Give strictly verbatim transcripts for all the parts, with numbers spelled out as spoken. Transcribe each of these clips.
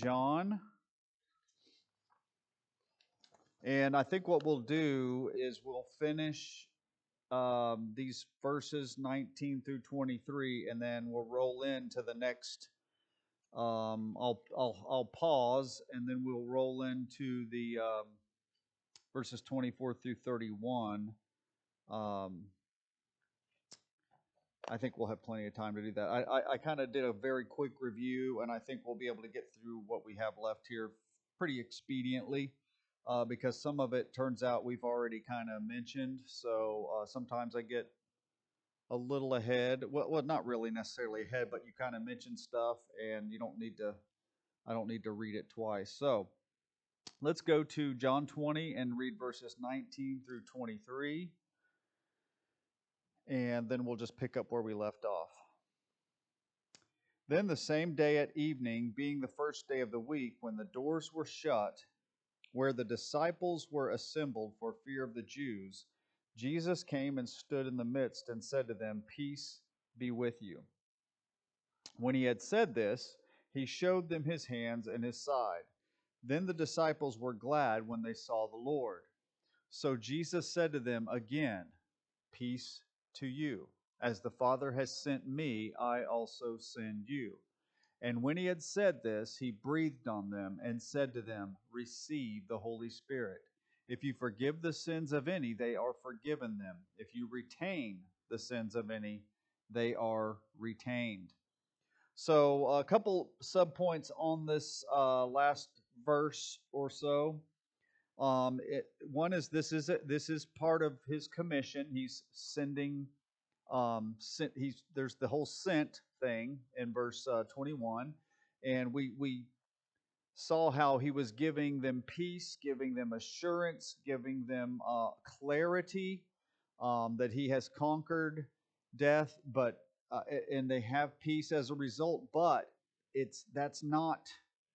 John. And I think what we'll do is we'll finish um, these verses nineteen through twenty-three, and then we'll roll into the next. Um, I'll, I'll, I'll pause, and then we'll roll into the um, verses twenty-four through thirty-one. Um, I think we'll have plenty of time to do that. I, I, I kind of did a very quick review, and I think we'll be able to get through what we have left here pretty expediently uh, because some of it turns out we've already kind of mentioned. So uh, sometimes I get a little ahead. Well, well, not really necessarily ahead, but you kind of mention stuff, and you don't need to. I don't need to read it twice. So let's go to John twenty and read verses nineteen through twenty-three, and then we'll just pick up where we left off. Then the same day at evening, being the first day of the week, when the doors were shut, where the disciples were assembled for fear of the Jews, Jesus came and stood in the midst and said to them, "Peace be with you." When he had said this, he showed them his hands and his side. Then the disciples were glad when they saw the Lord. So Jesus said to them again, "Peace to you. As the Father has sent me, I also send you." And when he had said this, he breathed on them and said to them, "Receive the Holy Spirit. If you forgive the sins of any, they are forgiven them. If you retain the sins of any, they are retained." So, a couple subpoints on this uh, last verse or so. Um, it, one is this is a, this is part of his commission. He's sending. Um, sent, he's there's the whole sent thing in verse uh, twenty-one, and we we saw how he was giving them peace, giving them assurance, giving them uh, clarity um, that he has conquered death, but uh, and they have peace as a result. But it's that's not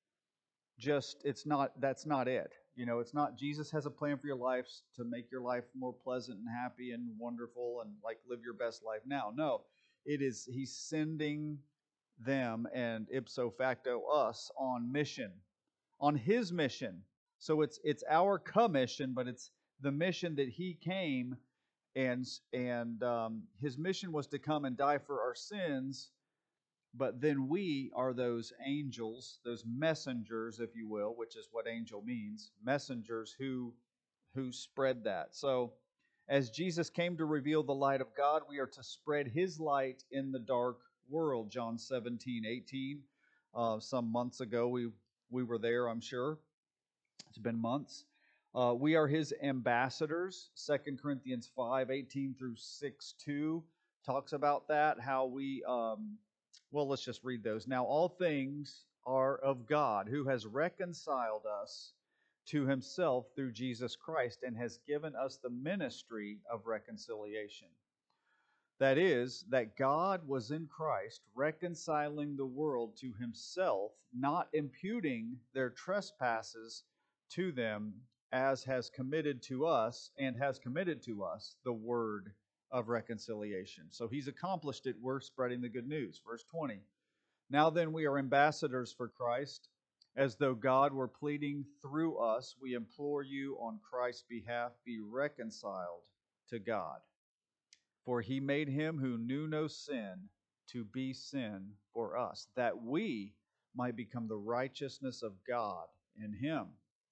just it's not that's not it. You know, it's not Jesus has a plan for your life to make your life more pleasant and happy and wonderful and like live your best life now. No, it is he's sending them and ipso facto us on mission, on his mission. So it's it's our commission, but it's the mission that he came and and um, his mission was to come and die for our sins. But then we are those angels, those messengers, if you will, which is what angel means, messengers who who spread that. So as Jesus came to reveal the light of God, we are to spread his light in the dark world. John seventeen, eighteen. Uh, some months ago, we, we were there, I'm sure. It's been months. Uh, we are his ambassadors. Second Corinthians five, eighteen through six, two talks about that, how we... Um, well, let's just read those. Now, all things are of God, who has reconciled us to himself through Jesus Christ and has given us the ministry of reconciliation. That is, that God was in Christ reconciling the world to himself, not imputing their trespasses to them, as has committed to us and has committed to us the word of reconciliation. So he's accomplished it. We're spreading the good news. Verse twenty. Now then, we are ambassadors for Christ, as though God were pleading through us. We implore you on Christ's behalf, be reconciled to God. For he made him who knew no sin to be sin for us, that we might become the righteousness of God in him.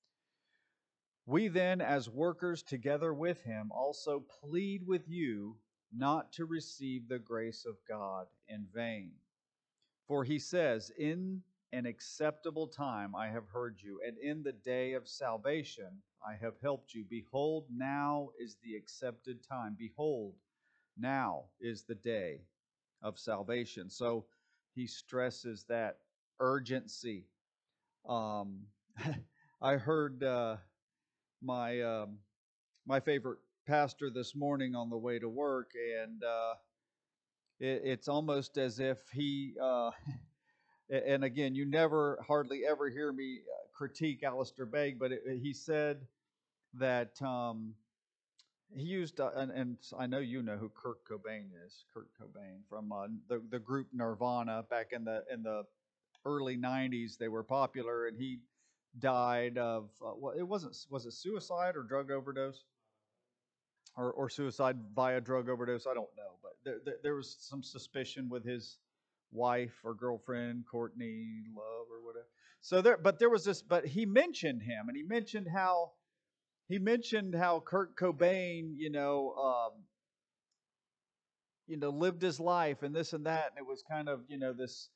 We then, as workers together with him, also plead with you not to receive the grace of God in vain. For he says, "In an acceptable time I have heard you, and in the day of salvation I have helped you. Behold, now is the accepted time. Behold, now is the day of salvation." So he stresses that urgency. Um, I heard uh, my um, my favorite pastor this morning on the way to work, and uh, it, it's almost as if he. Uh, and again, you never, hardly ever hear me critique Alistair Begg, but it, he said that. Um, He used, uh, and, and I know you know who Kurt Cobain is. Kurt Cobain from uh, the the group Nirvana back in the in the early nineties. They were popular, and he died of uh, well, it wasn't was it suicide or drug overdose or, or suicide via drug overdose? I don't know, but there, there, there was some suspicion with his wife or girlfriend, Courtney Love or whatever. So there, but there was this, but he mentioned him, and he mentioned how he mentioned how Kurt Cobain, you know, um, you know, lived his life and this and that, and it was kind of, you know, this.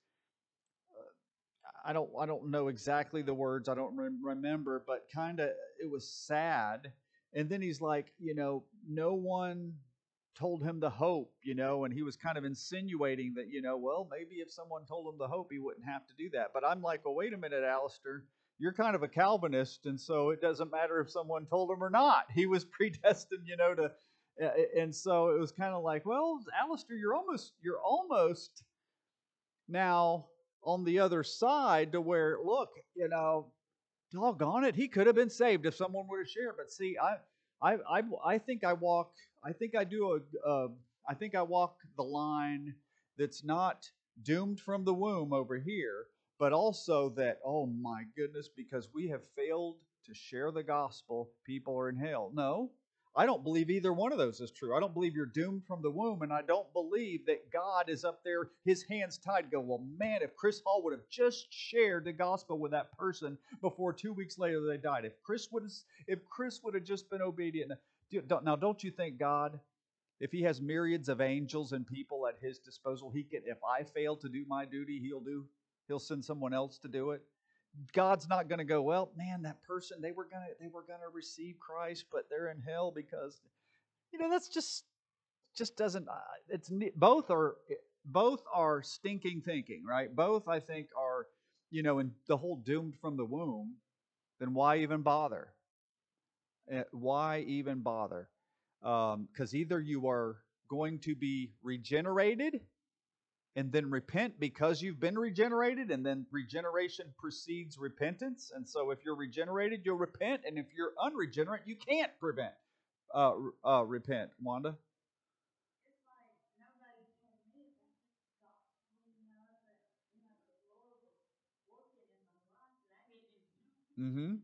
I don't, I don't know exactly the words. I don't rem- remember, but kind of, it was sad. And then he's like, you know, no one told him the hope, you know, and he was kind of insinuating that, you know, well, maybe if someone told him the hope, he wouldn't have to do that. But I'm like, well, wait a minute, Alistair, you're kind of a Calvinist, and so it doesn't matter if someone told him or not. He was predestined, you know, to, and so it was kind of like, well, Alistair, you're almost, you're almost now on the other side to where, look, you know, doggone it, he could have been saved if someone would have shared. But see, I, I, I, I think I walk. I think I do a. a I think I walk the line that's not doomed from the womb over here, but also that, oh my goodness, because we have failed to share the gospel, people are in hell. No, I don't believe either one of those is true. I don't believe you're doomed from the womb, and I don't believe that God is up there, his hands tied, go, well, man, if Chris Hall would have just shared the gospel with that person before two weeks later they died. If Chris would have, if Chris would have just been obedient. Now, don't you think God, if he has myriads of angels and people at his disposal, he can, if I fail to do my duty, he'll do, he'll send someone else to do it. God's not going to go, well, man, that person, they were going to they were going to receive Christ, but they're in hell because, you know, that's just just doesn't uh, it's both are both are stinking thinking, right? Both I think are, you know, in the whole doomed from the womb, then why even bother? Uh, Why even bother? Because um, either you are going to be regenerated and then repent because you've been regenerated, and then regeneration precedes repentance. And so, if you're regenerated, you'll repent, and if you're unregenerate, you can't prevent uh, uh, repent. Wanda. Mm-hmm.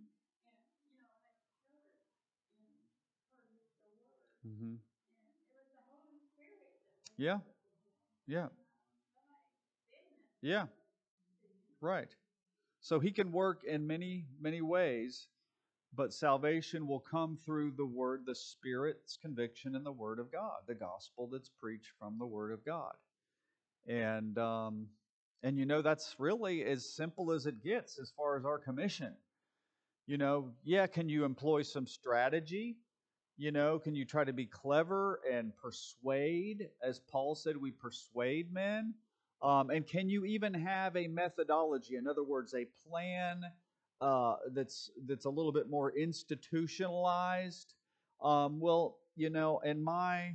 Mm-hmm. Yeah. Yeah. Yeah. Right. So he can work in many, many ways, but salvation will come through the word, the Spirit's conviction, and the word of God, the gospel that's preached from the word of God. And um, and you know that's really as simple as it gets as far as our commission. You know, yeah, can you employ some strategy? You know, can you try to be clever and persuade, as Paul said, we persuade men? Um, and can you even have a methodology? In other words, a plan uh, that's that's a little bit more institutionalized. Um, well, you know, in my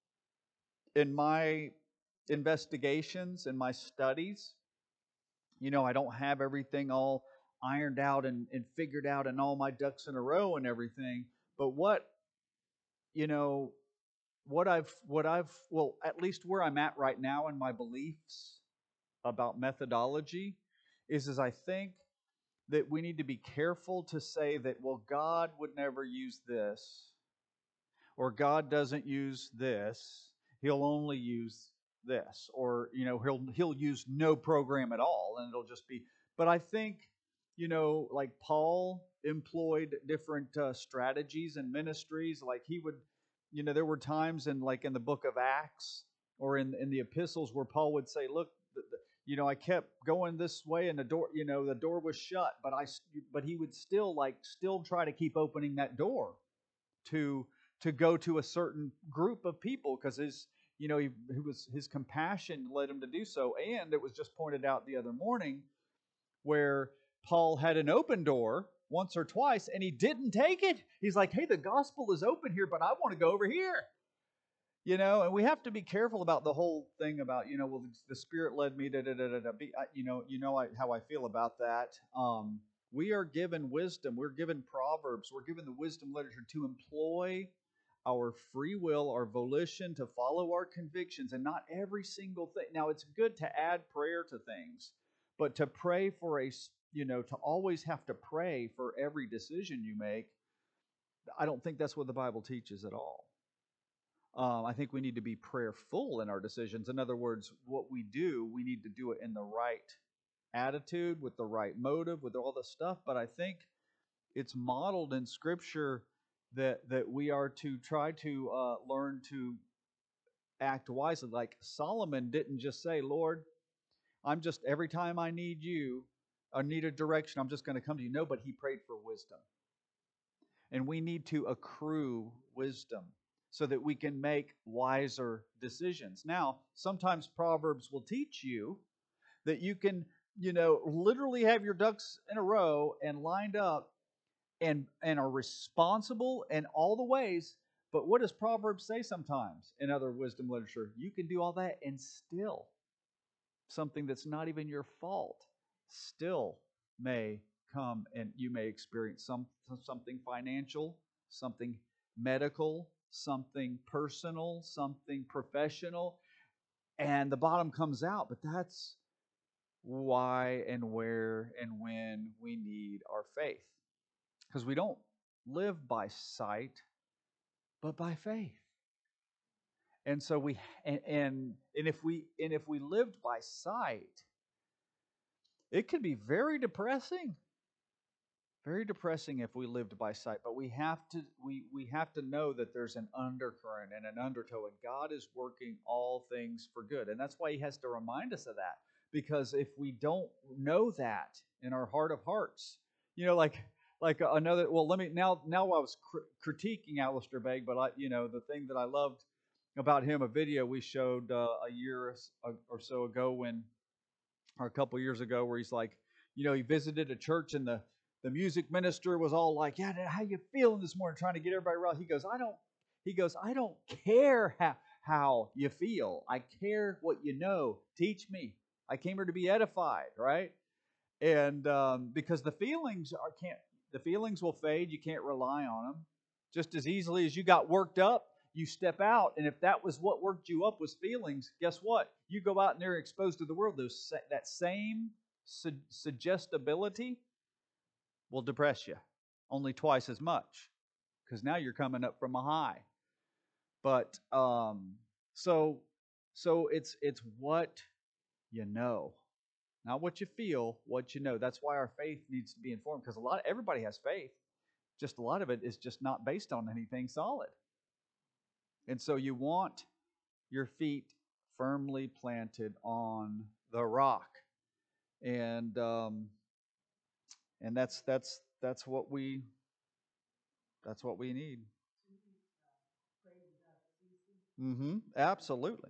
in my investigations and my studies, you know, I don't have everything all ironed out and, and figured out and all my ducks in a row and everything. But what, you know, what I've, what I've, well, at least where I'm at right now in my beliefs about methodology is, is I think that we need to be careful to say that, well, God would never use this, or God doesn't use this. He'll only use this, or you know, he'll he'll use no program at all, and it'll just be. But I think, you know, like Paul employed different uh, strategies and ministries. Like he would, you know, there were times in like in the book of Acts or in in the epistles where Paul would say, "Look, the, the, you know, I kept going this way, and the door, you know, the door was shut, but I, but he would still like still try to keep opening that door to to go to a certain group of people because his you know he, he was his compassion led him to do so. And it was just pointed out the other morning where Paul had an open door once or twice and he didn't take it. He's like, hey, the gospel is open here, but I want to go over here. You know, and we have to be careful about the whole thing about, you know, well, the Spirit led me to, da, da, da, da, be, you know, you know I, how I feel about that. Um, we are given wisdom. We're given Proverbs. We're given the wisdom literature to employ our free will, our volition, to follow our convictions, and not every single thing. Now, it's good to add prayer to things, But to pray for a, you know, to always have to pray for every decision you make, I don't think that's what the Bible teaches at all. Um, I think we need to be prayerful in our decisions. In other words, what we do, we need to do it in the right attitude, with the right motive, with all this stuff. But I think it's modeled in Scripture that that we are to try to uh, learn to act wisely. Like Solomon didn't just say, "Lord, I'm just every time I need you, or need a direction, I'm just going to come to you." No, but he prayed for wisdom. And we need to accrue wisdom so that we can make wiser decisions. Now, sometimes Proverbs will teach you that you can, you know, literally have your ducks in a row and lined up and and are responsible in all the ways. But what does Proverbs say sometimes in other wisdom literature? You can do all that and still something that's not even your fault still may come, and you may experience some something financial, something medical, something personal, something professional, and the bottom comes out. But that's why and where and when we need our faith, because we don't live by sight but by faith. And so we and, and and if we and if we lived by sight, it could be very depressing. Very depressing if we lived by sight. But we have to we we have to know that there's an undercurrent and an undertow, and God is working all things for good. And that's why he has to remind us of that. Because if we don't know that in our heart of hearts, you know, like like another well, let me now now I was cr- critiquing Alistair Begg, but I you know, the thing that I loved about him, a video we showed uh, a year or so ago when or a couple years ago, where he's like, you know, he visited a church and the the music minister was all like, "Yeah, how you feeling this morning?" Trying to get everybody right. He goes, "I don't." He goes, "I don't care how how you feel. I care what you know. Teach me. I came here to be edified, right?" And um, because the feelings are can't the feelings will fade. You can't rely on them. Just as easily as you got worked up, you step out, and if that was what worked you up was feelings, guess what? You go out and they're exposed to the world. Those that same su- suggestibility will depress you, only twice as much, because now you're coming up from a high. But um, so so it's it's what you know. Not what you feel, what you know. That's why our faith needs to be informed, because a lot everybody has faith. Just a lot of it is just not based on anything solid. And so you want your feet firmly planted on the rock. And um, and that's that's that's what we that's what we need. Mm-hmm. Absolutely.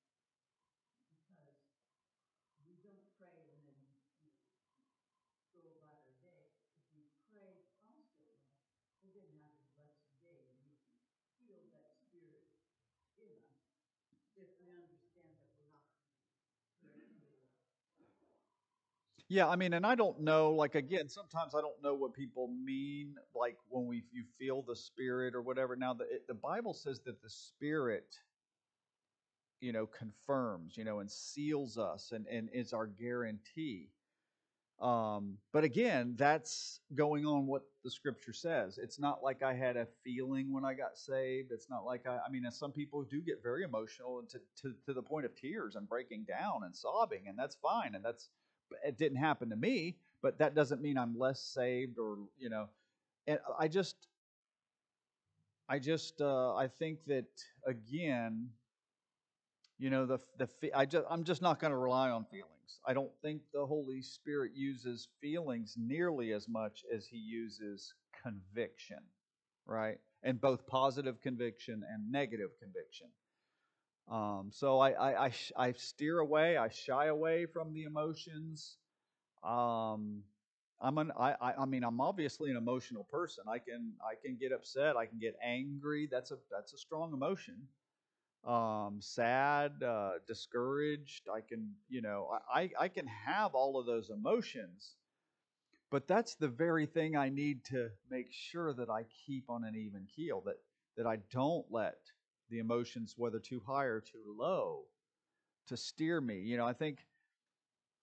Yeah, I mean, and I don't know, like, again, sometimes I don't know what people mean, like when we you feel the Spirit or whatever. Now, the it, the Bible says that the Spirit, you know, confirms, you know, and seals us, and and is our guarantee. Um, but again, that's going on what the Scripture says. It's not like I had a feeling when I got saved. It's not like I, I mean, some people do get very emotional and to, to to the point of tears and breaking down and sobbing, and that's fine, and that's it didn't happen to me, but that doesn't mean I'm less saved, or you know. And I just I just uh, I think that again, you know, the the I just I'm just not going to rely on feelings. I don't think the Holy Spirit uses feelings nearly as much as he uses conviction, right? And both positive conviction and negative conviction. Um, so I I, I I steer away. I shy away from the emotions. Um, I'm an I, I I mean I'm obviously an emotional person. I can I can get upset. I can get angry. That's a that's a strong emotion. Um, sad, uh, discouraged. I can you know I I can have all of those emotions, but that's the very thing I need to make sure that I keep on an even keel. That that I don't let the emotions, whether too high or too low, to steer me. You know I think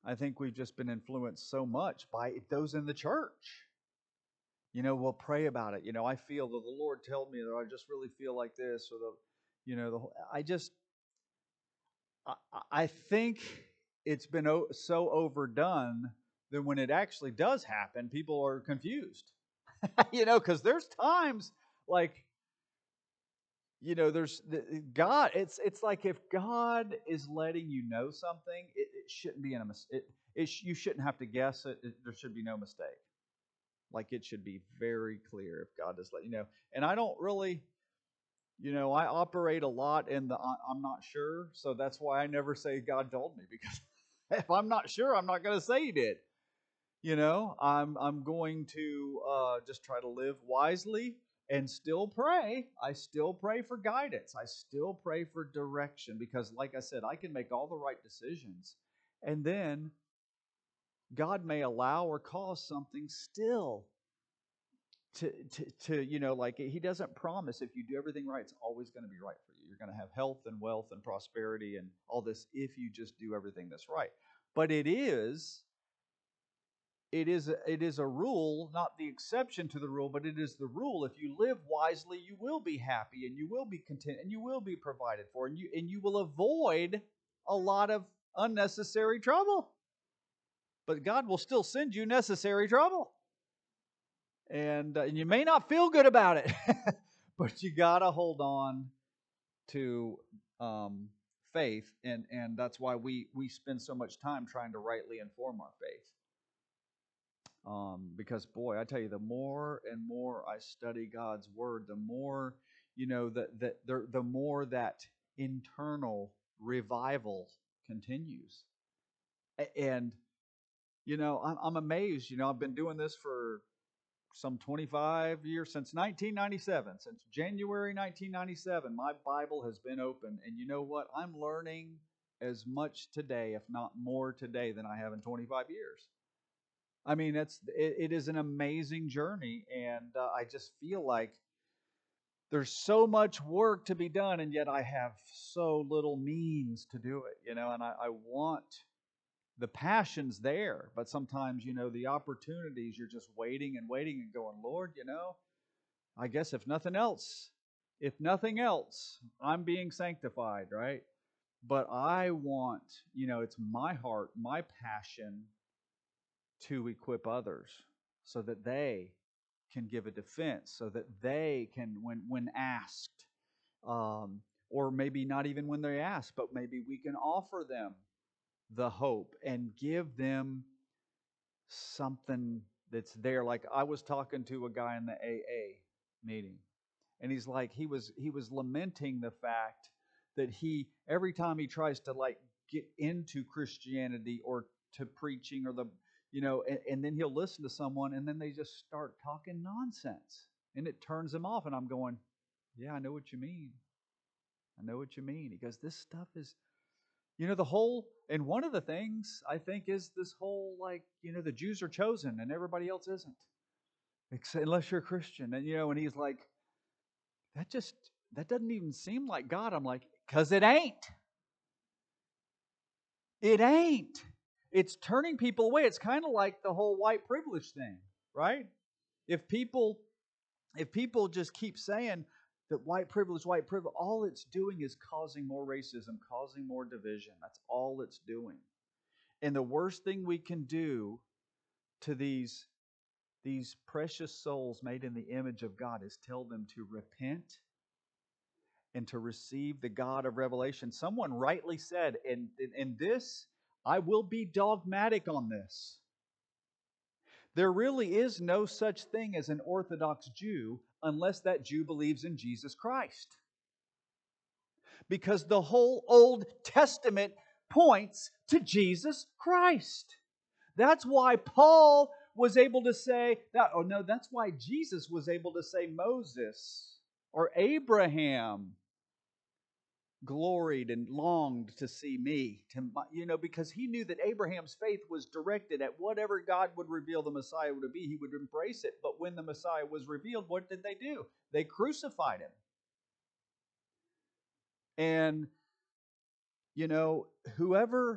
I think we've just been influenced so much by those in the church. You know, we'll pray about it. You know, I feel that the Lord told me that I just really feel like this, or the, you know, the I just, I, I think it's been so overdone that when it actually does happen, people are confused. You know, because there's times like, you know, there's the, God. It's it's like if God is letting you know something, it, it shouldn't be in a mistake. It, it you shouldn't have to guess it. it. There should be no mistake. Like it should be very clear if God does let you know. And I don't really, you know, I operate a lot in the I'm not sure, so that's why I never say God told me, because if I'm not sure, I'm not going to say He did. You know, I'm I'm going to uh, just try to live wisely and still pray. I still pray for guidance. I still pray for direction, because, like I said, I can make all the right decisions, and then God may allow or cause something still to, to, to, you know, like He doesn't promise if you do everything right, it's always going to be right for you. You're going to have health and wealth and prosperity and all this if you just do everything that's right. But it is, it is, it is a rule, not the exception to the rule, but it is the rule. If you live wisely, you will be happy and you will be content and you will be provided for, and you and you will avoid a lot of unnecessary trouble. But God will still send you necessary trouble. And, uh, and you may not feel good about it, but you got to hold on to um, faith. And, and that's why we, we spend so much time trying to rightly inform our faith. Um, because, boy, I tell you, the more and more I study God's Word, the more, you know, that the, the, the more that internal revival continues. And, you know, I'm, I'm amazed. You know, I've been doing this for some twenty-five years, since nineteen ninety-seven, since January nineteen ninety-seven, my Bible has been open. And you know what? I'm learning as much today, if not more today, than I have in twenty-five years. I mean, it's it, it is an amazing journey, and uh, I just feel like there's so much work to be done, and yet I have so little means to do it, you know, and I, I want the passion's there, but sometimes, you know, the opportunities, you're just waiting and waiting and going, Lord, you know, I guess if nothing else, if nothing else, I'm being sanctified, right? But I want, you know, it's my heart, my passion to equip others so that they can give a defense, so that they can, when when asked, um, or maybe not even when they're asked, but maybe we can offer them the hope and give them something that's there. Like I was talking to a guy in the A A meeting, and he's like, he was he was lamenting the fact that he, every time he tries to like get into Christianity or to preaching or the, you know, and, and then he'll listen to someone and then they just start talking nonsense and it turns him off. And I'm going, yeah, I know what you mean. I know what you mean. He goes, this stuff is, you know, the whole, and one of the things I think is this whole, like, you know, the Jews are chosen and everybody else isn't, unless you're a Christian. And, you know, and he's like, that just, that doesn't even seem like God. I'm like, because it ain't. It ain't. It's turning people away. It's kind of like the whole white privilege thing, right? If people, if people just keep saying that white privilege, white privilege, all it's doing is causing more racism, causing more division. That's all it's doing. And the worst thing we can do to these, these precious souls made in the image of God is tell them to repent and to receive the God of revelation. Someone rightly said, and in this, I will be dogmatic on this. There really is no such thing as an Orthodox Jew unless that Jew believes in Jesus Christ. Because the whole Old Testament points to Jesus Christ. That's why Paul was able to say that, oh no, that's why Jesus was able to say Moses or Abraham gloried and longed to see me, to, you know, because he knew that Abraham's faith was directed at whatever God would reveal the Messiah would be, he would embrace it. But when the Messiah was revealed, what did they do? They crucified him. And, you know, whoever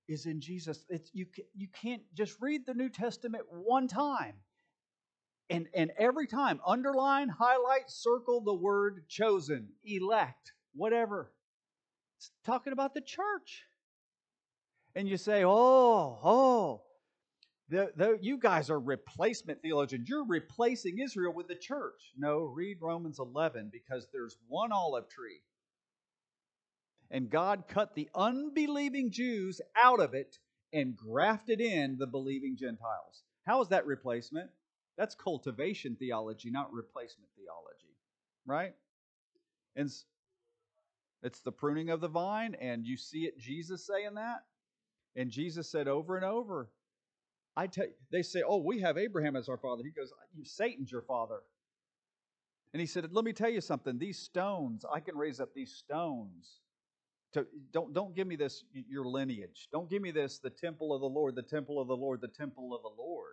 is in Jesus. It's, you, you can't just read the New Testament one time. And, and every time, underline, highlight, circle the word chosen, elect, whatever. It's talking about the church. And you say, oh, oh, the, the, you guys are replacement theologians. You're replacing Israel with the church. No, read Romans eleven, because there's one olive tree. And God cut the unbelieving Jews out of it and grafted in the believing Gentiles. How is that replacement? That's cultivation theology, not replacement theology. Right? And it's the pruning of the vine, and you see it, Jesus saying that. And Jesus said over and over, I tell you, they say, oh, we have Abraham as our father. He goes, Satan's your father. And he said, let me tell you something. These stones, I can raise up these stones. To, don't, don't give me this, your lineage. Don't give me this, the temple of the Lord, the temple of the Lord, the temple of the Lord.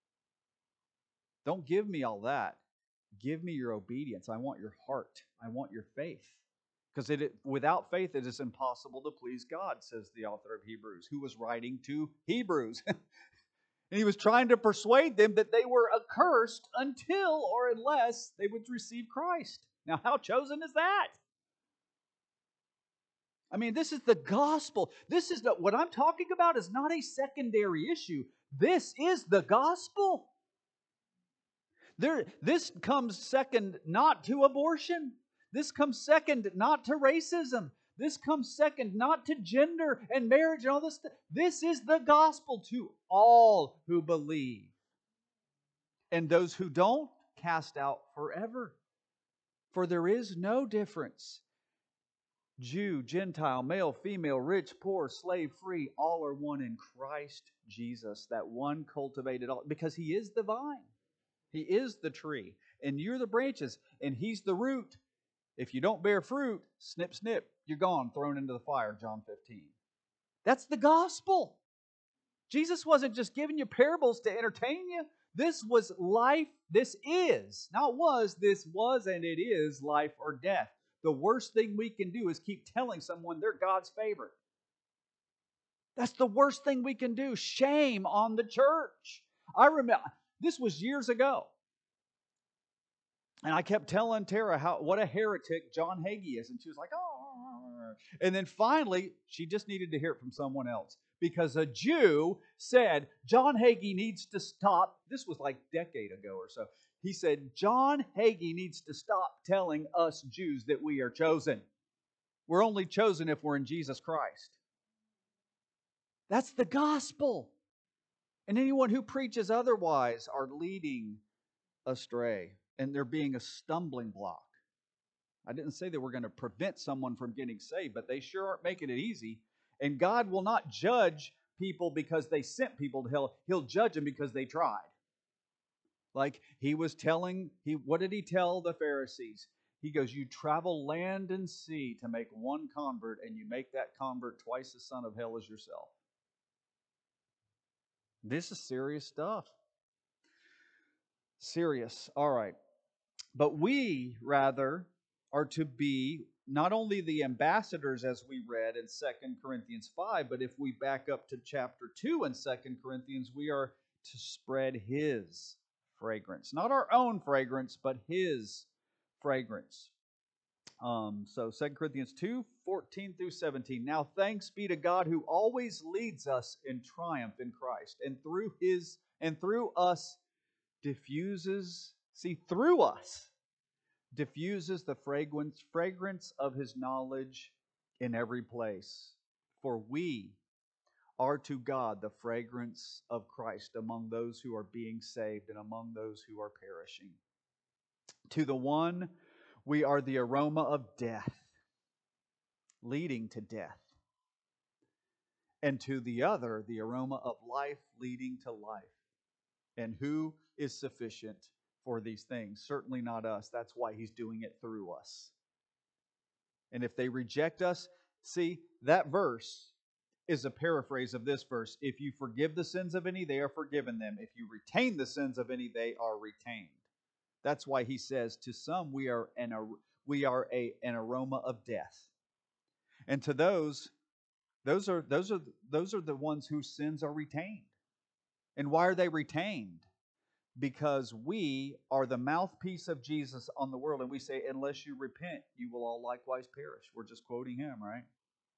Don't give me all that. Give me your obedience. I want your heart. I want your faith. Because it, without faith, it is impossible to please God, says the author of Hebrews, who was writing to Hebrews. And he was trying to persuade them that they were accursed until or unless they would receive Christ. Now, how chosen is that? I mean, this is the gospel. This is the, what I'm talking about is not a secondary issue. This is the gospel. There, this comes second not to abortion. This comes second not to racism. This comes second not to gender and marriage and all this stuff. This is the gospel to all who believe. And those who don't, cast out forever. For there is no difference. Jew, Gentile, male, female, rich, poor, slave, free, all are one in Christ Jesus. That one cultivated all, because He is the vine. He is the tree. And you're the branches. And He's the root. If you don't bear fruit, snip, snip, you're gone, thrown into the fire, John fifteen. That's the gospel. Jesus wasn't just giving you parables to entertain you. This was life. This is, not was, this was and it is life or death. The worst thing we can do is keep telling someone they're God's favorite. That's the worst thing we can do. Shame on the church. I remember, this was years ago. And I kept telling Tara how what a heretic John Hagee is. And she was like, oh. And then finally, she just needed to hear it from someone else. Because a Jew said, John Hagee needs to stop. This was like a decade ago or so. He said, John Hagee needs to stop telling us Jews that we are chosen. We're only chosen if we're in Jesus Christ. That's the gospel. And anyone who preaches otherwise are leading astray. And they're being a stumbling block. I didn't say that we're going to prevent someone from getting saved, but they sure aren't making it easy. And God will not judge people because they sent people to hell. He'll judge them because they tried. Like He was telling, he what did He tell the Pharisees? He goes, you travel land and sea to make one convert, and you make that convert twice the son of hell as yourself. This is serious stuff. Serious. All right. But we, rather, are to be not only the ambassadors, as we read in Second Corinthians five, but if we back up to chapter two in Second Corinthians, we are to spread His fragrance. Not our own fragrance, but His fragrance. Um, so Second Corinthians two, fourteen through seventeen. Now thanks be to God who always leads us in triumph in Christ, and through His and through us diffuses, see, through us, diffuses the fragrance, fragrance of His knowledge in every place. For we are to God the fragrance of Christ among those who are being saved and among those who are perishing. To the one, we are the aroma of death, leading to death. And to the other, the aroma of life, leading to life. And who is sufficient for these things? Certainly not us. That's why He's doing it through us. And if they reject us, see, that verse is a paraphrase of this verse. If you forgive the sins of any, they are forgiven them. If you retain the sins of any, they are retained. That's why He says, to some we are an, we are a, an aroma of death. And to those Those are those are those are the ones whose sins are retained. And why are they retained? Because we are the mouthpiece of Jesus on the world, and we say, unless you repent, you will all likewise perish. We're just quoting him, right?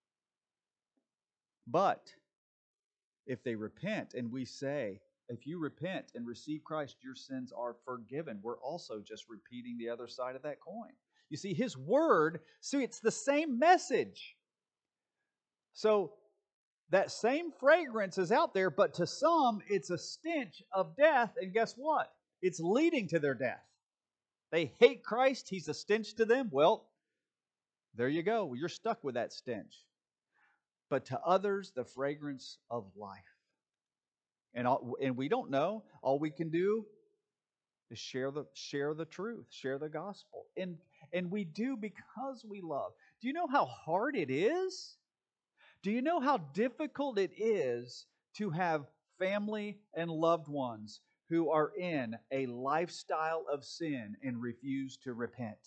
But if they repent, and we say, if you repent and receive Christ, your sins are forgiven, we're also just repeating the other side of that coin. You see, his word, see, it's the same message. So that same fragrance is out there, but to some, it's a stench of death, and guess what? It's leading to their death. They hate Christ, he's a stench to them. Well, there you go. You're stuck with that stench. But to others, the fragrance of life. And, all, and we don't know. All we can do is share the share the truth, share the gospel. And, and we do because we love. Do you know how hard it is? Do you know how difficult it is to have family and loved ones who are in a lifestyle of sin and refuse to repent?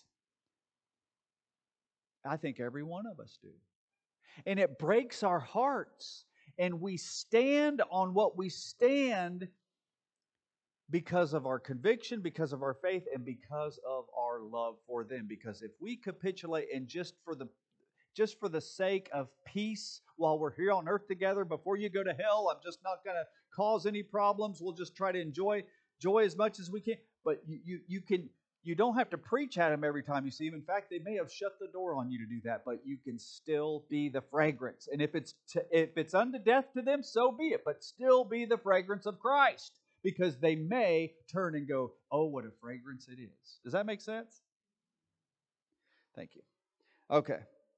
I think every one of us do. And it breaks our hearts. And we stand on what we stand because of our conviction, because of our faith, and because of our love for them. Because if we capitulate and just for the just for the sake of peace while we're here on earth together, before you go to hell, I'm just not going to cause any problems. We'll just try to enjoy joy as much as we can. But you, you, you can you don't have to preach at them every time you see them. In fact, they may have shut the door on you to do that, but you can still be the fragrance. And if it's to, if it's unto death to them, so be it. But still be the fragrance of Christ, because they may turn and go, "Oh, what a fragrance it is." Does that make sense? Thank you. Okay.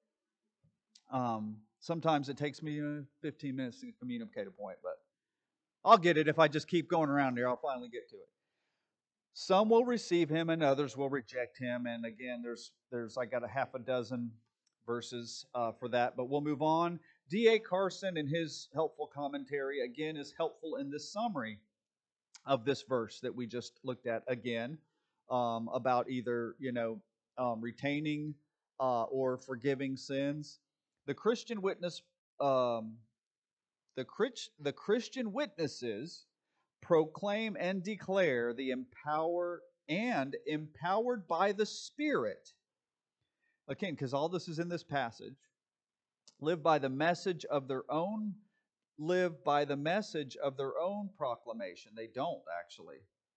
Um, sometimes it takes me uh, fifteen minutes to communicate a point, but I'll get it if I just keep going around here. I'll finally get to it. Some will receive him and others will reject him. And again, there's there's I got a half a dozen verses uh, for that, but we'll move on. D A Carson, in his helpful commentary, again is helpful in this summary of this verse that we just looked at again, um, about either you know um, retaining uh, or forgiving sins. The Christian witness, um, the the Christian witnesses proclaim and declare the empower and empowered by the Spirit. Again, because all this is in this passage, live by the message of their own, live by the message of their own proclamation. They don't actually.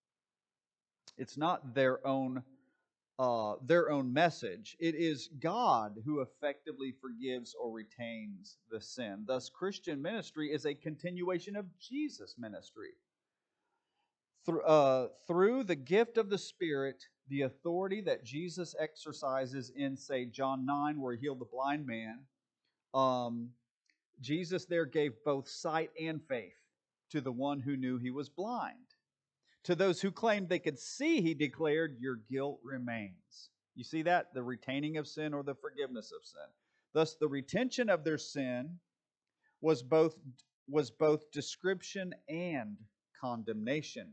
It's not their own uh, their own message. It is God who effectively forgives or retains the sin. Thus, Christian ministry is a continuation of Jesus' ministry. Through, uh, through the gift of the Spirit, the authority that Jesus exercises in, say, John nine, where he healed the blind man, um, Jesus there gave both sight and faith to the one who knew he was blind. To those who claimed they could see, he declared, your guilt remains. You see that? The retaining of sin or the forgiveness of sin. Thus, the retention of their sin was both, was both description and condemnation.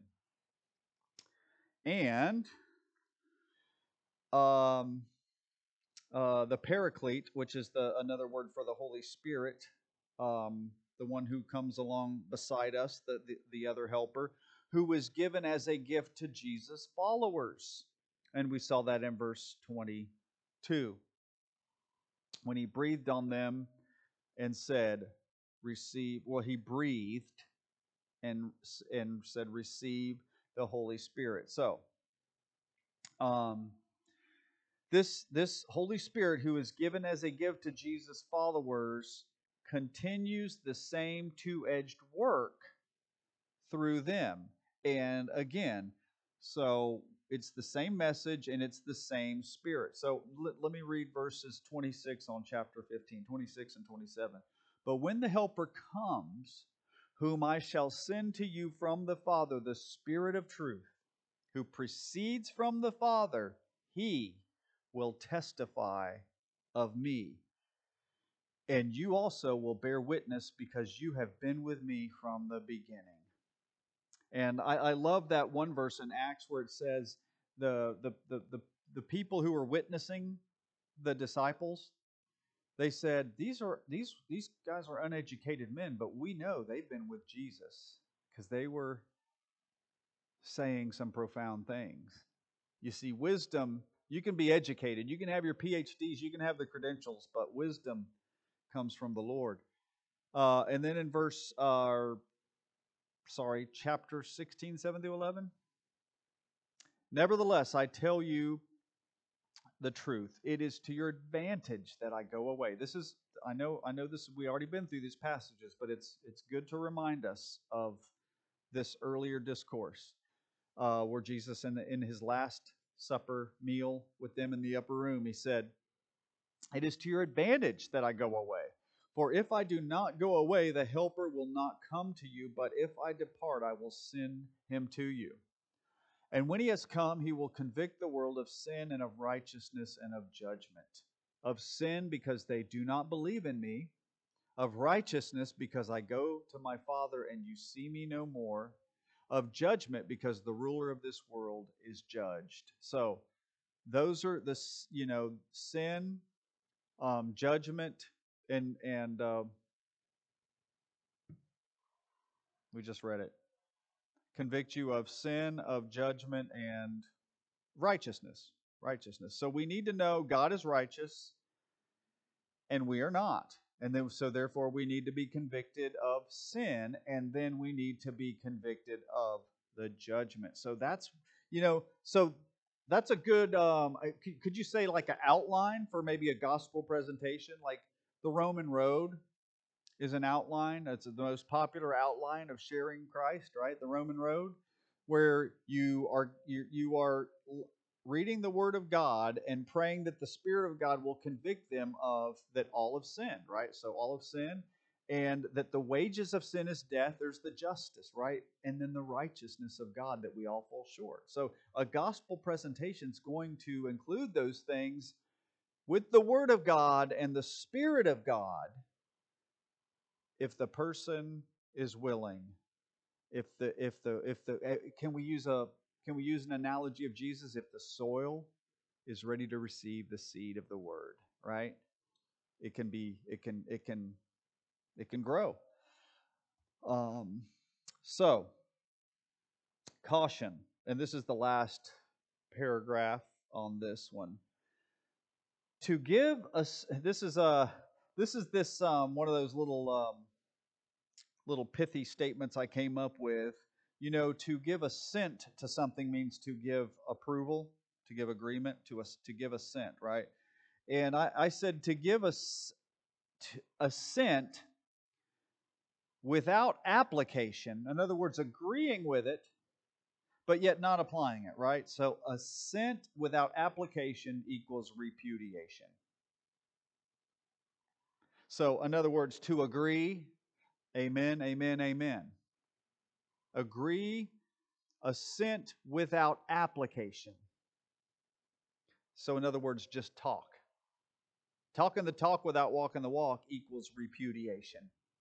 And um, uh, the Paraclete, which is the another word for the Holy Spirit, um, the one who comes along beside us, the, the, the other helper, who was given as a gift to Jesus' followers. And we saw that in verse twenty-two. When he breathed on them and said, receive, well, he breathed and, and said, receive the Holy Spirit. So, um, this, this Holy Spirit who is given as a gift to Jesus' followers continues the same two-edged work through them. And again, so it's the same message and it's the same Spirit. So let, let me read verses twenty-six on chapter fifteen, twenty-six and twenty-seven. But when the Helper comes, whom I shall send to you from the Father, the Spirit of truth, who proceeds from the Father, he will testify of me. And you also will bear witness because you have been with me from the beginning. And I, I love that one verse in Acts where it says the, the, the, the, the people who were witnessing the disciples, They said, these are these these guys are uneducated men, but we know they've been with Jesus because they were saying some profound things. You see, wisdom, you can be educated, you can have your P H Ds, you can have the credentials, but wisdom comes from the Lord. Uh, and then in verse, uh, sorry, chapter sixteen, seven through eleven. Nevertheless, I tell you the truth. It is to your advantage that I go away. This is, I know, I know this, we already been through these passages, but it's it's good to remind us of this earlier discourse uh, where Jesus, in, the, in his last supper meal with them in the upper room, he said, it is to your advantage that I go away. For if I do not go away, the Helper will not come to you, but if I depart, I will send him to you. And when he has come, he will convict the world of sin and of righteousness and of judgment. Of sin, because they do not believe in me. Of righteousness, because I go to my Father and you see me no more. Of judgment, because the ruler of this world is judged. So, those are the, you know, sin, um, judgment, and and uh, we just read it. Convict you of sin, of judgment, and righteousness. Righteousness. So we need to know God is righteous and we are not. And then so therefore we need to be convicted of sin, and then we need to be convicted of the judgment. So that's, you know, so that's a good um could you say like an outline for maybe a gospel presentation? Like the Roman road is an outline. It's the most popular outline of sharing Christ, right? The Roman road, where you are you, you are reading the Word of God and praying that the Spirit of God will convict them of that all have sinned, right? So all have sinned, and that the wages of sin is death. There's the justice, right? And then the righteousness of God that we all fall short. So a gospel presentation is going to include those things with the Word of God and the Spirit of God, if the person is willing. If the if the if the eh, can we use a can we use an analogy of Jesus? If the soil is ready to receive the seed of the word, right? It can be it can it can it can grow. Um, so caution, and this is the last paragraph on this one. To give us this is a this is this um, one of those little um, little pithy statements I came up with. You know, to give assent to something means to give approval, to give agreement, to us to give assent, right? And I, I said to give us assent without application. In other words, agreeing with it, but yet not applying it, right? So assent without application equals repudiation. So, in other words, to agree, amen, amen, amen. Agree, assent without application. So, in other words, just talk. Talking the talk without walking the walk equals repudiation.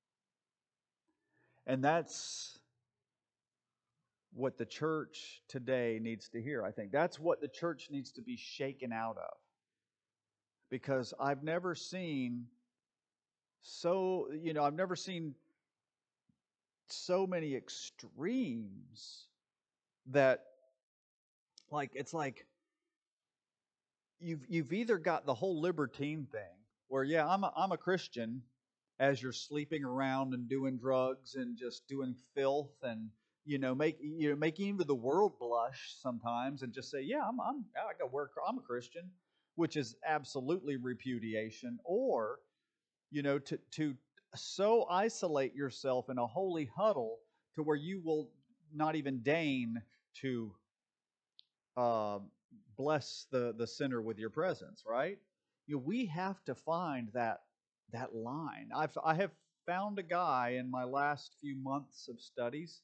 And that's what the church today needs to hear, I think. That's what the church needs to be shaken out of. Because I've never seen so, you know, I've never seen so many extremes that, like, it's like you've you've either got the whole libertine thing where, yeah, I'm a, I'm a Christian as you're sleeping around and doing drugs and just doing filth and you know make you know making even the world blush sometimes and just say, yeah, I'm I'm I got work I'm a Christian, which is absolutely repudiation. Or you know to to so isolate yourself in a holy huddle to where you will not even deign to uh, bless the the sinner with your presence, right? You know, we have to find that that line. I've I have found a guy in my last few months of studies,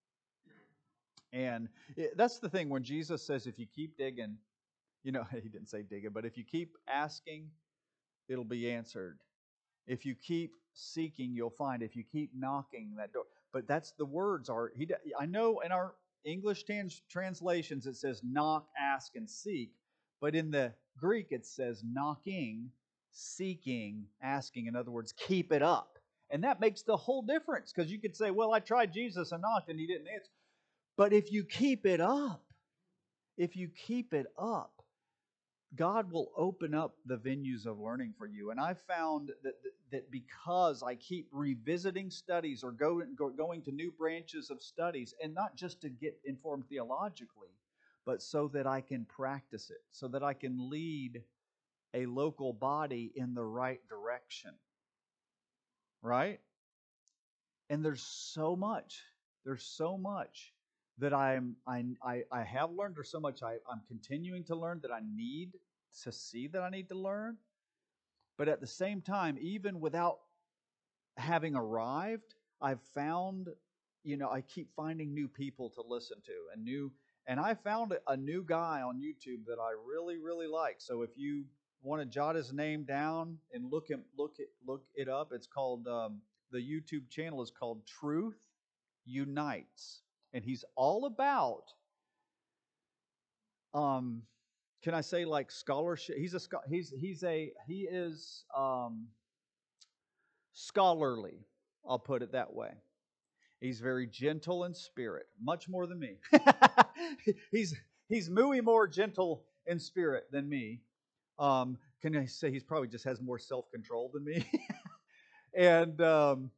and it, that's the thing when Jesus says, "If you keep digging," you know, he didn't say digging, but if you keep asking, it'll be answered. If you keep seeking, you'll find. If you keep knocking, that door. But that's the words are. He. I know in our English trans, translations it says knock, ask, and seek, but in the Greek it says knocking, seeking, asking. In other words, keep it up. And that makes the whole difference, because you could say, well, I tried Jesus and knocked and he didn't answer. But if you keep it up, if you keep it up, God will open up the venues of learning for you. And I found that that because I keep revisiting studies or go, go, going to new branches of studies, and not just to get informed theologically, but so that I can practice it, so that I can lead a local body in the right direction. Right? And there's so much. There's so much that I'm I I, I have learned. There's so much I, I'm continuing to learn that I need to see that I need to learn. But at the same time, even without having arrived, I've found, you know, I keep finding new people to listen to and new, and I found a new guy on YouTube that I really, really like. So if you want to jot his name down and look him, look it, look it up, it's called um, the YouTube channel is called Truth Unites, and he's all about um, can I say like scholarship? He's a he's he's a he is um, scholarly. I'll put it that way. He's very gentle in spirit, much more than me. he's he's muy more gentle in spirit than me. Um, can I say he's probably just has more self control than me? and um,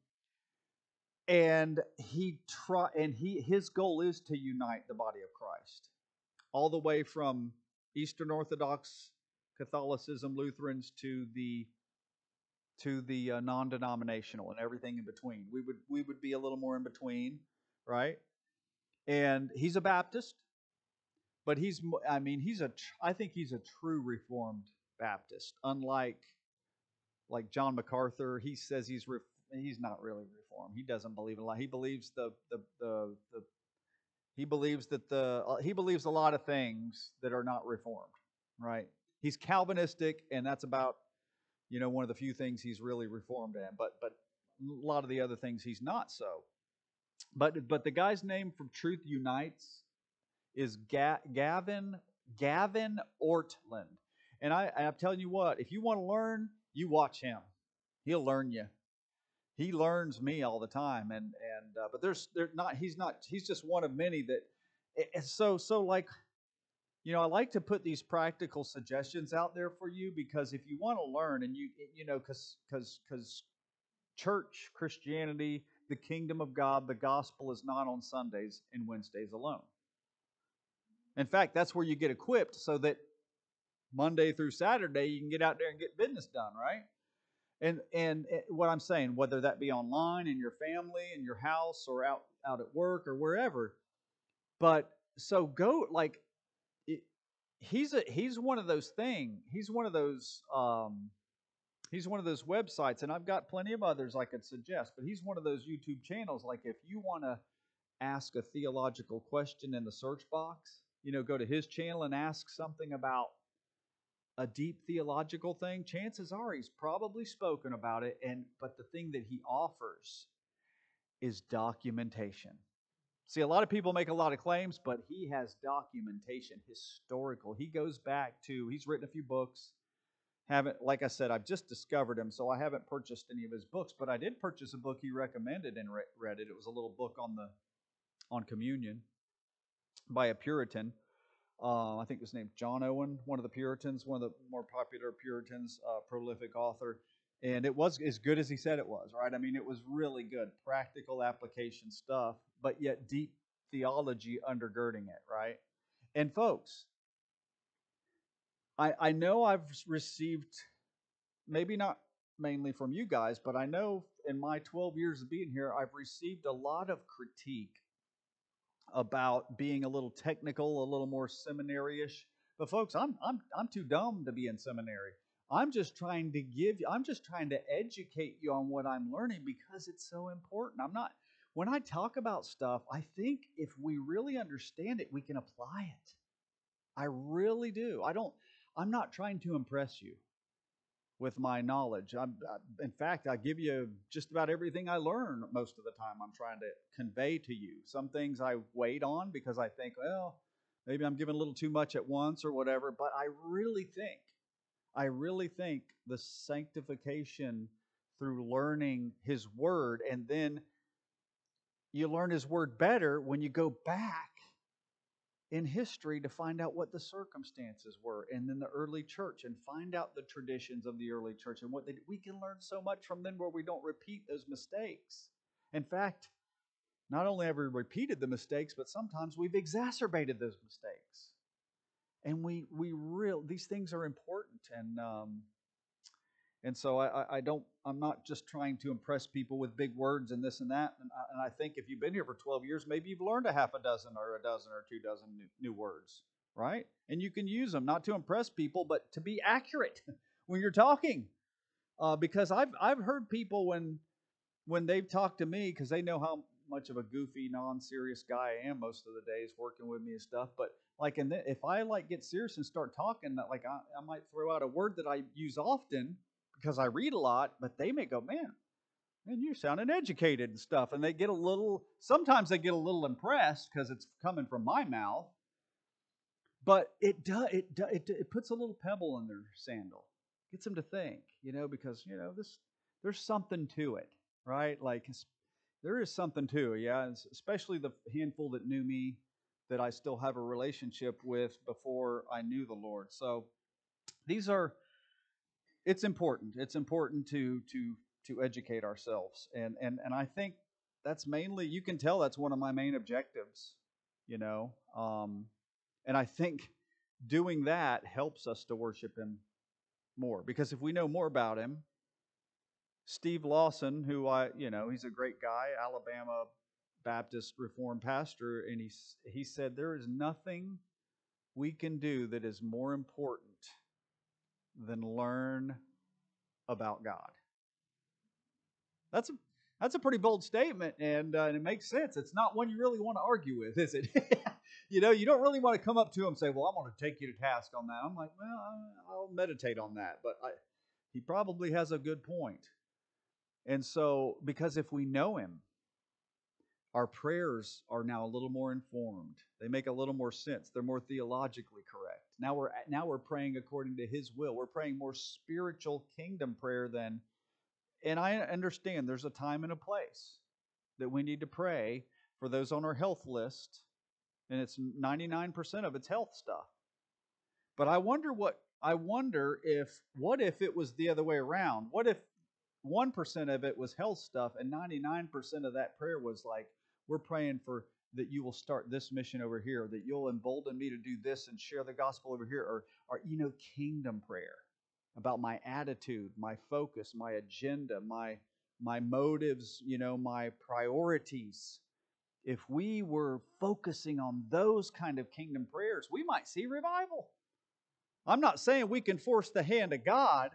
and he try and he his goal is to unite the body of Christ, all the way from Eastern Orthodox Catholicism, Lutherans, to the to the uh, non-denominational and everything in between. We would we would be a little more in between, right? And he's a Baptist, but he's I mean he's a I think he's a true Reformed Baptist. Unlike like John MacArthur, he says he's he's not really Reformed. He doesn't believe in a lot. He believes the the the, the he believes that the uh, he believes a lot of things that are not Reformed, right? He's Calvinistic, and that's about, you know, one of the few things he's really Reformed in. But but a lot of the other things he's not so. But but the guy's name from Truth Unites is Ga- Gavin Gavin Ortlund, and I I'm telling you what, if you want to learn, you watch him. He'll learn you. He learns me all the time, and and uh, but there's there not he's not he's just one of many that. It's so so like, you know, I like to put these practical suggestions out there for you, because if you want to learn, and you you know because because because church Christianity, the kingdom of God, the gospel is not on Sundays and Wednesdays alone. In fact, that's where you get equipped so that Monday through Saturday you can get out there and get business done, right? And and what I'm saying, whether that be online in your family, in your house, or out out at work or wherever. But so go like it, he's a he's one of those things. He's one of those um, he's one of those websites, and I've got plenty of others I could suggest. But he's one of those YouTube channels. Like if you want to ask a theological question in the search box, you know, go to his channel and ask something about a deep theological thing, chances are he's probably spoken about it. And but the thing that he offers is documentation. See, a lot of people make a lot of claims, but he has documentation, historical. He goes back to, he's written a few books. Haven't, like I said, I've just discovered him, so I haven't purchased any of his books, but I did purchase a book he recommended and read it. It was a little book on the on communion by a Puritan. Uh, I think his name's John Owen, one of the Puritans, one of the more popular Puritans, uh, prolific author. And it was as good as he said it was, right? I mean, it was really good, practical application stuff, but yet deep theology undergirding it, right? And folks, I, I know I've received, maybe not mainly from you guys, but I know in my twelve years of being here, I've received a lot of critique about being a little technical, a little more seminary-ish. But folks, I'm I'm I'm too dumb to be in seminary. I'm just trying to give you, I'm just trying to educate you on what I'm learning, because it's so important. I'm not, when I talk about stuff, I think if we really understand it, we can apply it. I really do. I don't, I'm not trying to impress you with my knowledge. I'm, I, in fact, I give you just about everything I learn most of the time. I'm trying to convey to you. Some things I wait on because I think, well, maybe I'm giving a little too much at once or whatever. But I really think I really think the sanctification through learning His Word, and then you learn His Word better when you go back in history to find out what the circumstances were, and then the early church, and find out the traditions of the early church and what they did. We can learn so much from them where we don't repeat those mistakes. In fact, not only have we repeated the mistakes, but sometimes we've exacerbated those mistakes. And we we real these things are important, and um, and so I, I don't I'm not just trying to impress people with big words and this and that. And I, and I think if you've been here for twelve years, maybe you've learned a half a dozen or a dozen or two dozen new, new words, right? And you can use them not to impress people, but to be accurate when you're talking. Uh, because I've I've heard people when when they've talked to me, because they know how much of a goofy, non-serious guy I am most of the days working with me and stuff. But like, and if I like get serious and start talking, that like I, I might throw out a word that I use often because I read a lot, but they may go, man, man, you're sounding educated and stuff, and they get a little. Sometimes they get a little impressed because it's coming from my mouth. But it does it, do, it it puts a little pebble in their sandal, gets them to think, you know, because you know this there's something to it, right? Like there is something to it, yeah. Especially the handful that knew me, that I still have a relationship with before I knew the Lord. So these are it's important. It's important to to to educate ourselves, and and and I think that's mainly you can tell that's one of my main objectives, you know. Um, and I think doing that helps us to worship Him more. Because if we know more about Him, Steve Lawson, who I, you know, he's a great guy, Alabama Baptist Reformed pastor, and he, he said, there is nothing we can do that is more important than learn about God. That's a That's a pretty bold statement, and, uh, and it makes sense. It's not one you really want to argue with, is it? You know, you don't really want to come up to him and say, well, I'm going to take you to task on that. I'm like, well, I'll meditate on that. But I, he probably has a good point. And so, because if we know Him, our prayers are now a little more informed. They make a little more sense. They're more theologically correct. Now we're now we're praying according to His will. We're praying more spiritual kingdom prayer than. And I understand there's a time and a place that we need to pray for those on our health list, and it's ninety-nine percent of it's health stuff. But I wonder what I wonder if what if it was the other way around? What if one percent of it was health stuff and ninety-nine percent of that prayer was like, we're praying for that you will start this mission over here, that you'll embolden me to do this and share the gospel over here, or or you know, kingdom prayer about my attitude, my focus, my agenda, my my motives, you know, my priorities. If we were focusing on those kind of kingdom prayers, we might see revival. I'm not saying we can force the hand of God,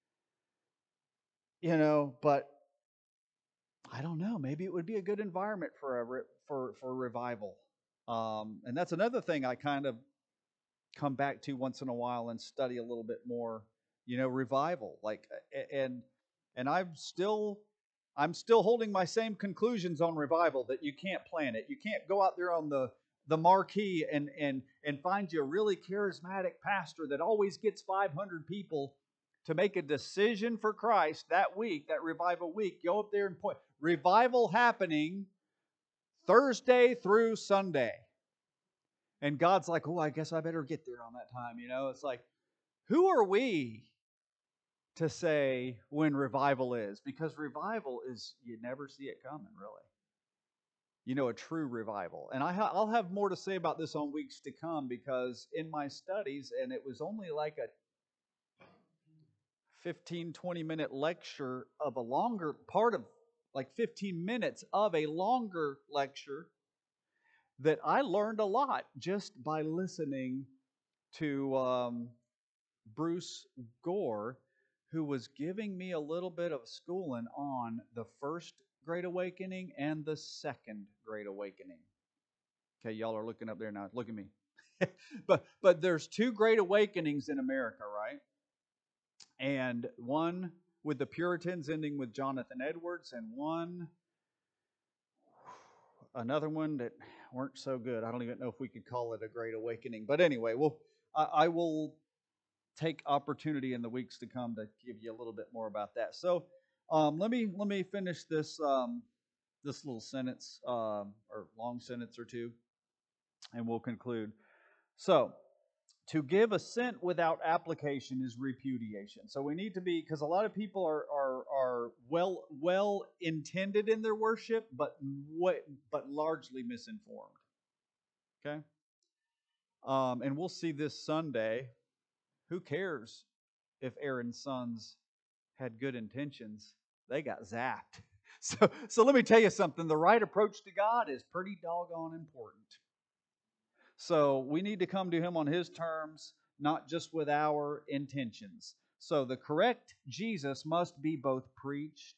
you know, but I don't know. Maybe it would be a good environment for a for for revival. Um, and that's another thing I kind of come back to once in a while and study a little bit more. You know, revival. Like, and and I'm still I'm still holding my same conclusions on revival, that you can't plan it. You can't go out there on the the marquee and and and find you a really charismatic pastor that always gets five hundred people to make a decision for Christ that week, that revival week. Go up there and point. Revival happening Thursday through Sunday. And God's like, oh, I guess I better get there on that time. You know, it's like, who are we to say when revival is? Because revival is, you never see it coming, really. You know, a true revival. And I ha- I'll have more to say about this on weeks to come, because in my studies, and it was only like a fifteen, twenty minute lecture of a longer part of like fifteen minutes of a longer lecture, that I learned a lot just by listening to um, Bruce Gore, who was giving me a little bit of schooling on the first Great Awakening and the second Great Awakening. Okay, y'all are looking up there now. Look at me. but but there's two Great Awakenings in America, right? And one with the Puritans ending with Jonathan Edwards, and one another one that weren't so good. I don't even know if we could call it a Great Awakening. But anyway, well, I, I will take opportunity in the weeks to come to give you a little bit more about that. So um, let me let me finish this um, this little sentence um, or long sentence or two, and we'll conclude. So, to give assent without application is repudiation. So we need to be, because a lot of people are are are well well intended in their worship, but what but largely misinformed. Okay, um, and we'll see this Sunday. Who cares if Aaron's sons had good intentions? They got zapped. So so let me tell you something. The right approach to God is pretty doggone important. So we need to come to Him on His terms, not just with our intentions. So the correct Jesus must be both preached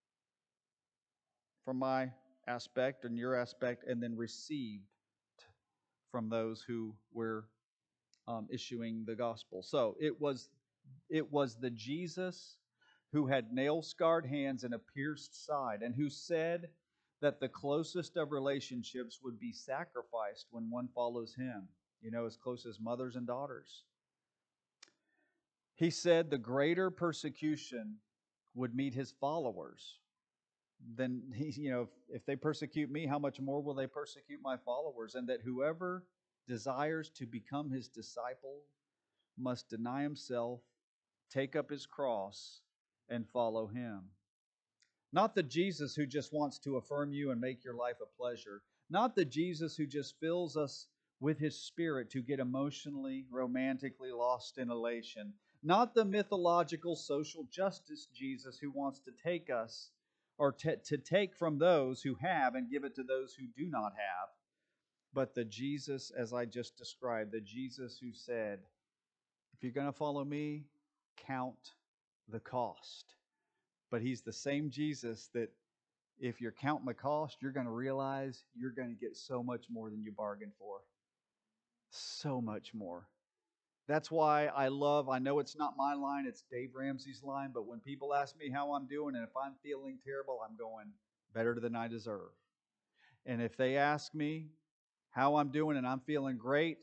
from my aspect and your aspect, and then received from those who were um, issuing the gospel. So it was it was the Jesus who had nail-scarred hands and a pierced side, and who said that the closest of relationships would be sacrificed when one follows Him. You know, as close as mothers and daughters. He said the greater persecution would meet His followers. Then, he, you know, if, if they persecute me, how much more will they persecute my followers? And that whoever desires to become His disciple must deny himself, take up his cross, and follow Him. Not the Jesus who just wants to affirm you and make your life a pleasure. Not the Jesus who just fills us with His Spirit to get emotionally, romantically lost in elation. Not the mythological social justice Jesus who wants to take us, or to, to take from those who have and give it to those who do not have. But the Jesus, as I just described, the Jesus who said, if you're going to follow me, count the cost. But He's the same Jesus that if you're counting the cost, you're going to realize you're going to get so much more than you bargained for. So much more. That's why I love, I know it's not my line, it's Dave Ramsey's line, but when people ask me how I'm doing, and if I'm feeling terrible, I'm going better than I deserve. And if they ask me how I'm doing and I'm feeling great,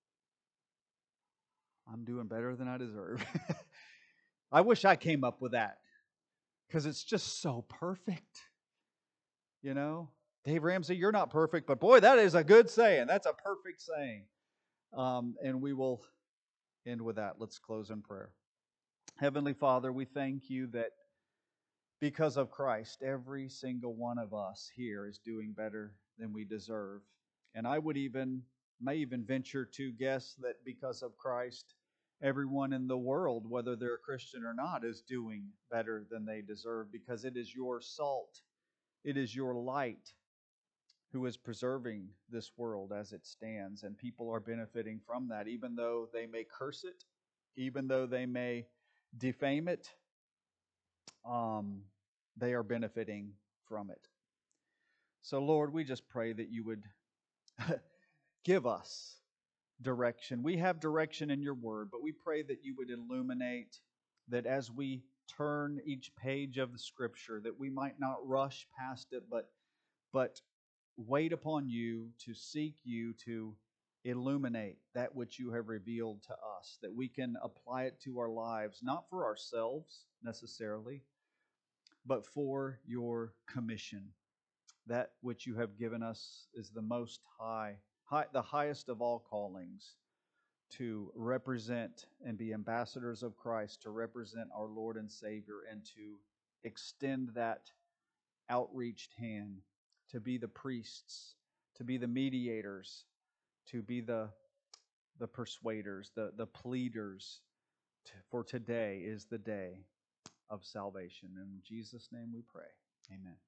I'm doing better than I deserve. I wish I came up with that, because it's just so perfect. You know, Dave Ramsey, you're not perfect, but boy, that is a good saying. That's a perfect saying. Um, and we will end with that. Let's close in prayer. Heavenly Father, we thank You that because of Christ, every single one of us here is doing better than we deserve. And I would even, may even venture to guess that because of Christ, everyone in the world, whether they're a Christian or not, is doing better than they deserve, because it is Your salt, it is Your light who is preserving this world as it stands, and people are benefiting from that, even though they may curse it, even though they may defame it, um, they are benefiting from it. So, Lord, we just pray that You would give us direction. We have direction in Your Word, but we pray that You would illuminate, that as we turn each page of the Scripture, that we might not rush past it, but but wait upon You, to seek You, to illuminate that which You have revealed to us, that we can apply it to our lives, not for ourselves necessarily, but for Your commission. That which You have given us is the most high, high the highest of all callings, to represent and be ambassadors of Christ, to represent our Lord and Savior, and to extend that outreached hand, to be the priests, to be the mediators, to be the, the persuaders, the, the pleaders. For today is the day of salvation. In Jesus' name we pray. Amen.